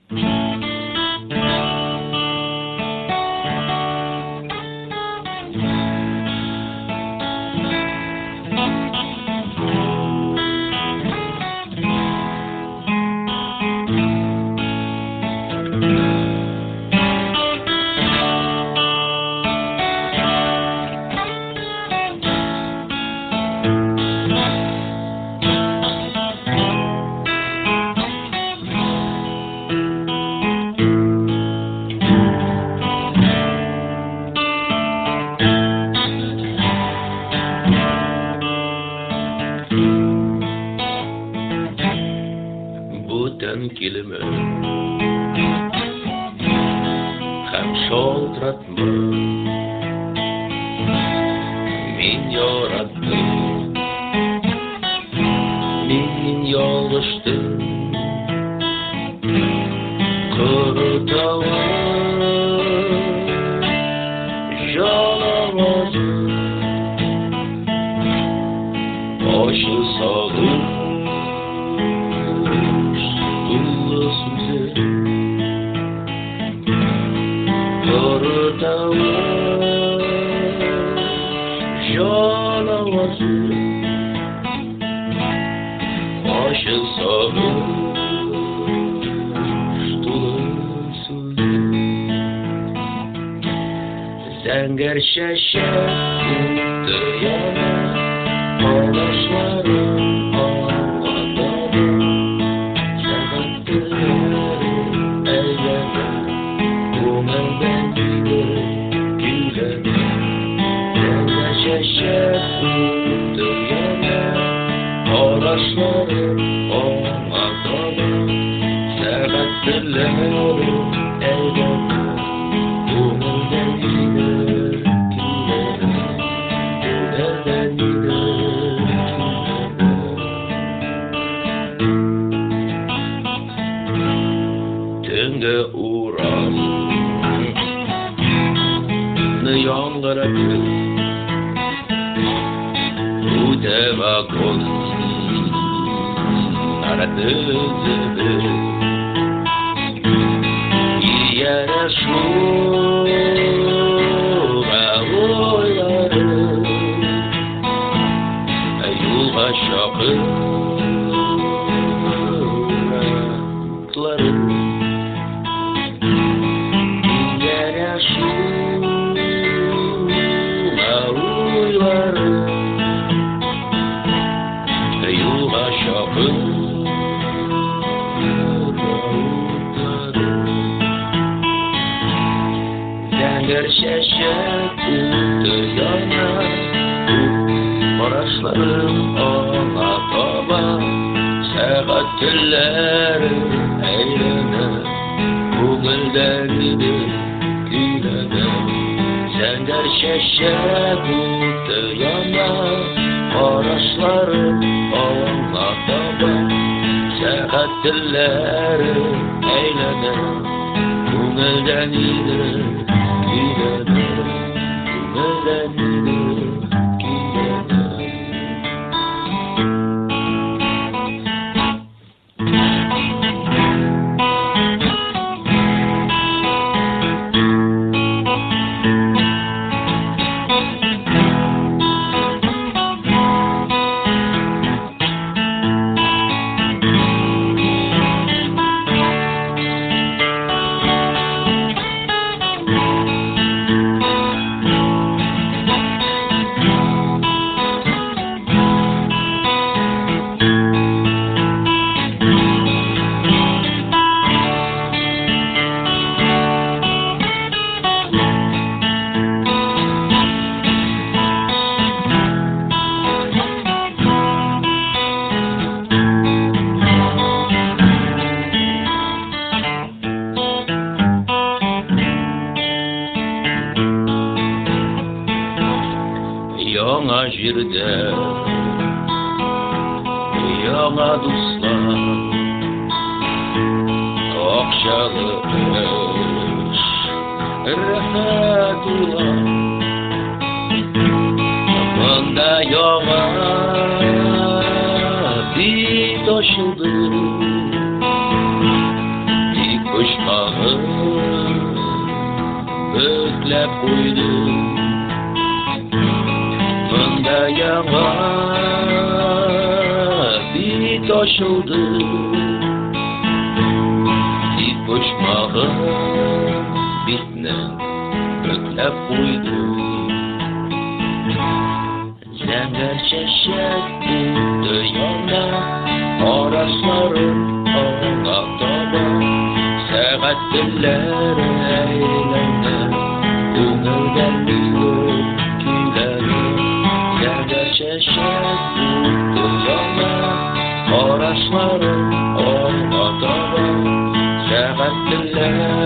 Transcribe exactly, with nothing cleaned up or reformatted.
Buten kelime hem şoltratma min yarattım min yoluştum kurtava jalavazım başı sağlık Kurtava jalavazı başı sarhoş dolasın Zenger şeşe tuttu yana Ağlaşlarım ağladı Sebatları eyledi Umenden Şeşet yana Ağlaşlarım ağladı Sebatları eyledi Umenden gider Giderden gider Tünge uğrar Yağmuradı Udeva kol Aradı zıdı Yere şu Ağoyları Yol aşağı Rakları Yere şu Zenger şeşet tuttu yana Maraşlarım ona baba Segat tülleri eylene Bugülden gidip gülene Zenger şeşet tuttu yana Maraşlarım ona baba Segat tülleri eylene Bugülden gidip gülene Bugülden gidip gülene Yana jirde Yana dostlar Akşalı eş Rıfat ulan Bunda yana Bir taşıldı Bir kuş böklep koydu. Bunda yağa bit açıldı. Bit boşmağı bitne böklep koydu. Zəngər çəşətdi dünyada, arasların ağdaba. Səğət dilləri eyləndə, Göngəldən büyür küyləri. Zəngər çəşətdi dünyada, arasların ağdaba. Səğət dilləri